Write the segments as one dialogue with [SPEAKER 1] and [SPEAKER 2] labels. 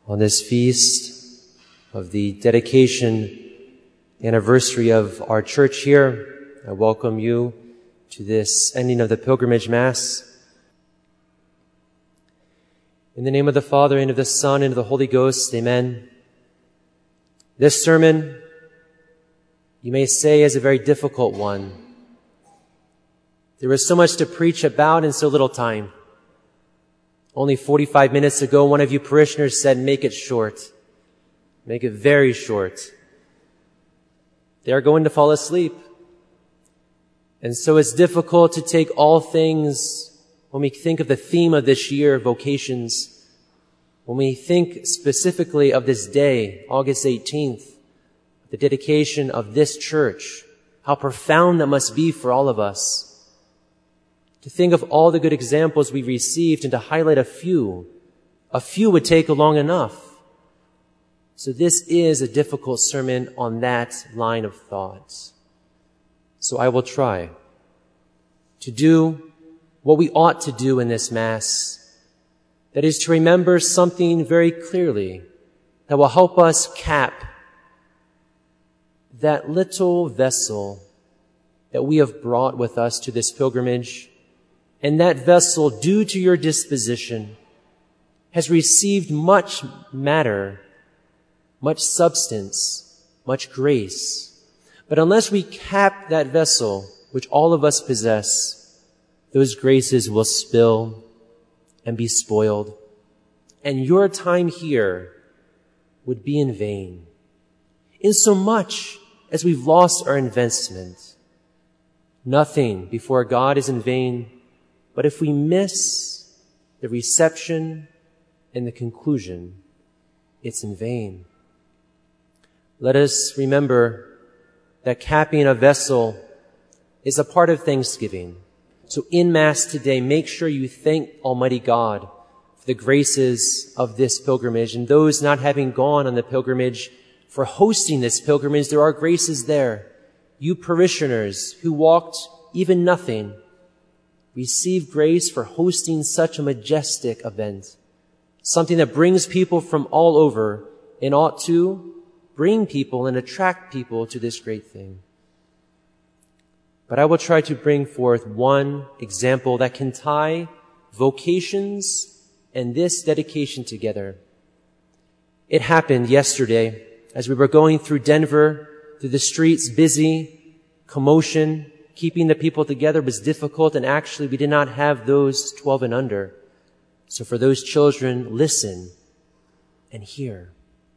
[SPEAKER 1] On this feast of the dedication anniversary of our church here, I welcome you to this ending of the pilgrimage Mass. In the name of the Father, and of the Son, and of the Holy Ghost, amen. This sermon, you may say, is a very difficult one. There is so much to preach about in so little time. Only 45 minutes ago, one of you parishioners said, make it short. Make it very short. They are going to fall asleep. And so it's difficult to take all things when we think of the theme of this year, vocations. When we think specifically of this day, August 18th, the dedication of this church, how profound that must be for all of us. To think of all the good examples we received and to highlight a few would take long enough. So this is a difficult sermon on that line of thought. So I will try to do what we ought to do in this Mass. That is to remember something very clearly that will help us cap that little vessel that we have brought with us to this pilgrimage. And that vessel, due to your disposition, has received much matter, much substance, much grace. But unless we cap that vessel, which all of us possess, those graces will spill and be spoiled. And your time here would be in vain. In so much as we've lost our investment, nothing before God is in vain. But if we miss the reception and the conclusion, it's in vain. Let us remember that capping a vessel is a part of Thanksgiving. So in Mass today, make sure you thank Almighty God for the graces of this pilgrimage, and those not having gone on the pilgrimage for hosting this pilgrimage. There are graces there. You parishioners who walked even nothing, receive grace for hosting such a majestic event, something that brings people from all over and ought to bring people and attract people to this great thing. But I will try to bring forth one example that can tie vocations and this dedication together. It happened yesterday as we were going through Denver, through the streets, busy, commotion. Keeping the people together was difficult, and actually we did not have those 12 and under. So for those children, listen and hear.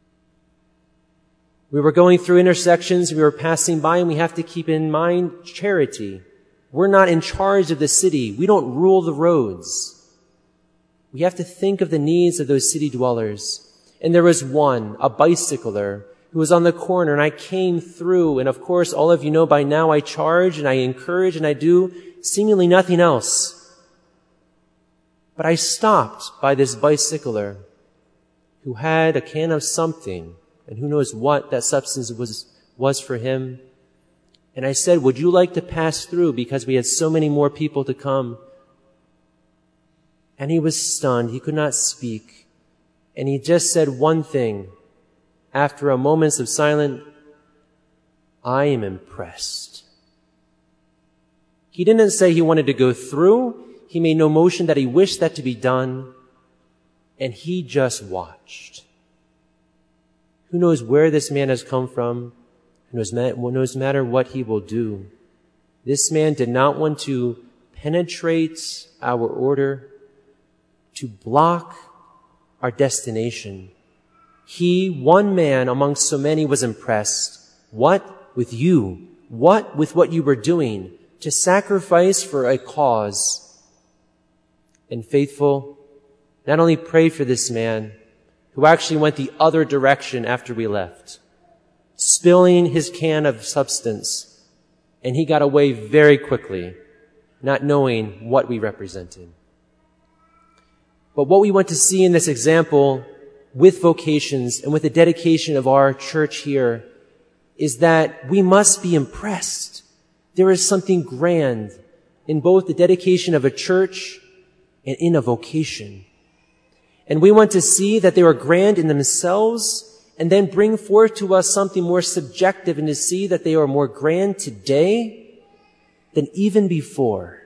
[SPEAKER 1] We were going through intersections, we were passing by, and we have to keep in mind charity. We're not in charge of the city. We don't rule the roads. We have to think of the needs of those city dwellers. And there was one, a bicycler, who was on the corner, and I came through, and of course, all of you know by now I charge and I encourage and I do seemingly nothing else. But I stopped by this bicycler who had a can of something, and who knows what that substance was for him. And I said, would you like to pass through, because we had so many more people to come? And he was stunned. He could not speak. And he just said one thing. After a moment of silence, I am impressed. He didn't say he wanted to go through. He made no motion that he wished that to be done. And he just watched. Who knows where this man has come from? Who knows matter what he will do. This man did not want to penetrate our order, to block our destination. He, one man amongst so many, was impressed. What with you? What with what you were doing? To sacrifice for a cause. And faithful, not only prayed for this man, who actually went the other direction after we left, spilling his can of substance, and he got away very quickly, not knowing what we represented. But what we want to see in this example with vocations and with the dedication of our church here is that we must be impressed. There is something grand in both the dedication of a church and in a vocation. And we want to see that they are grand in themselves and then bring forth to us something more subjective and to see that they are more grand today than even before.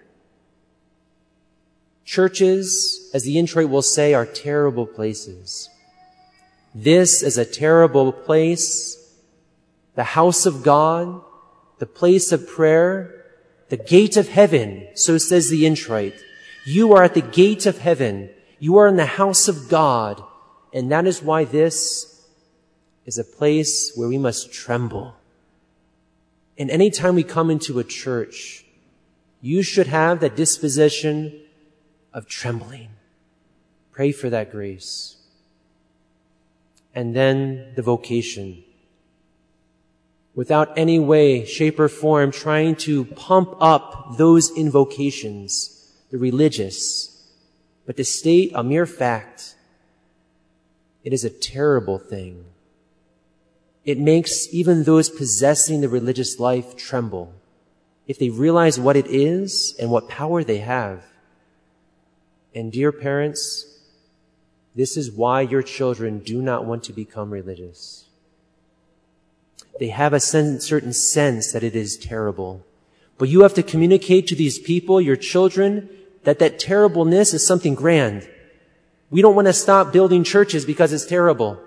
[SPEAKER 1] Churches, as the introit will say, are terrible places. This is a terrible place. The house of God, the place of prayer, the gate of heaven, so says the introit. You are at the gate of heaven. You are in the house of God. And that is why this is a place where we must tremble. And any time we come into a church, you should have that disposition of trembling. Pray for that grace. And then the vocation. Without any way, shape, or form trying to pump up those invocations, the religious, but to state a mere fact, it is a terrible thing. It makes even those possessing the religious life tremble if they realize what it is and what power they have. And dear parents, this is why your children do not want to become religious. They have a certain sense that it is terrible. But you have to communicate to these people, your children, that terribleness is something grand. We don't want to stop building churches because it's terrible.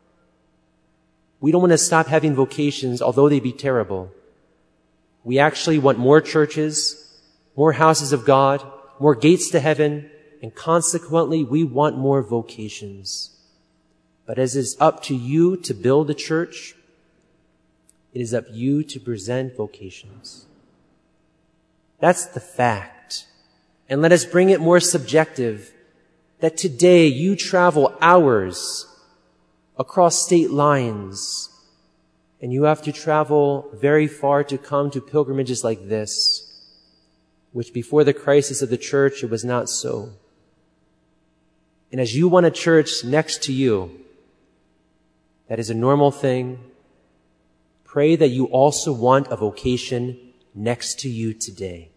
[SPEAKER 1] We don't want to stop having vocations, although they be terrible. We actually want more churches, more houses of God, more gates to heaven, and consequently, we want more vocations. But as it is up to you to build a church, it is up to you to present vocations. That's the fact. And let us bring it more subjective, that today you travel hours across state lines, and you have to travel very far to come to pilgrimages like this, which before the crisis of the church, it was not so. And as you want a church next to you, that is a normal thing. Pray that you also want a vocation next to you today.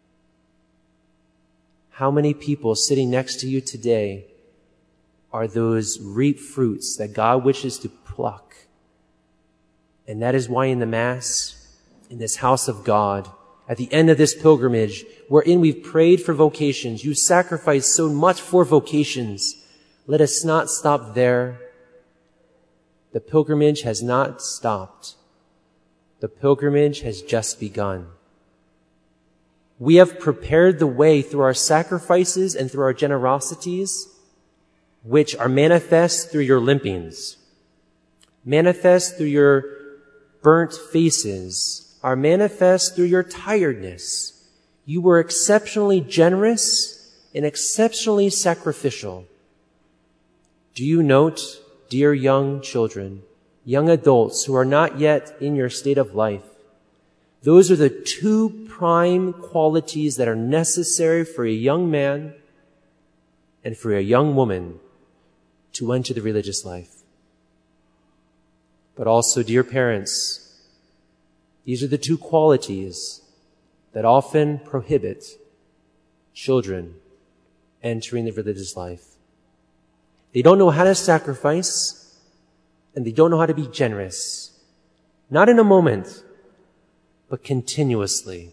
[SPEAKER 1] How many people sitting next to you today are those reap fruits that God wishes to pluck? And that is why in the Mass, in this house of God, at the end of this pilgrimage, wherein we've prayed for vocations, you sacrificed so much for vocations. Let us not stop there. The pilgrimage has not stopped. The pilgrimage has just begun. We have prepared the way through our sacrifices and through our generosities, which are manifest through your limpings, manifest through your burnt faces, are manifest through your tiredness. You were exceptionally generous and exceptionally sacrificial. Do you note, dear young children, young adults who are not yet in your state of life, those are the two prime qualities that are necessary for a young man and for a young woman to enter the religious life. But also, dear parents, these are the two qualities that often prohibit children entering the religious life. They don't know how to sacrifice, and they don't know how to be generous. Not in a moment, but continuously.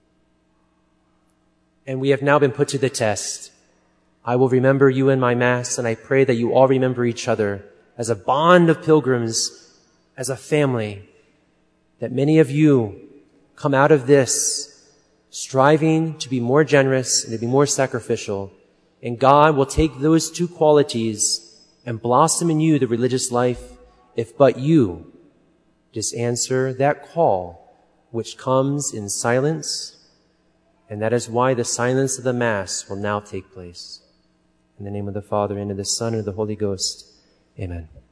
[SPEAKER 1] And we have now been put to the test. I will remember you in my Mass, and I pray that you all remember each other as a bond of pilgrims, as a family, that many of you come out of this striving to be more generous and to be more sacrificial. And God will take those two qualities and blossom in you the religious life, if but you just answer that call which comes in silence. And that is why the silence of the Mass will now take place. In the name of the Father, and of the Son, and of the Holy Ghost. Amen.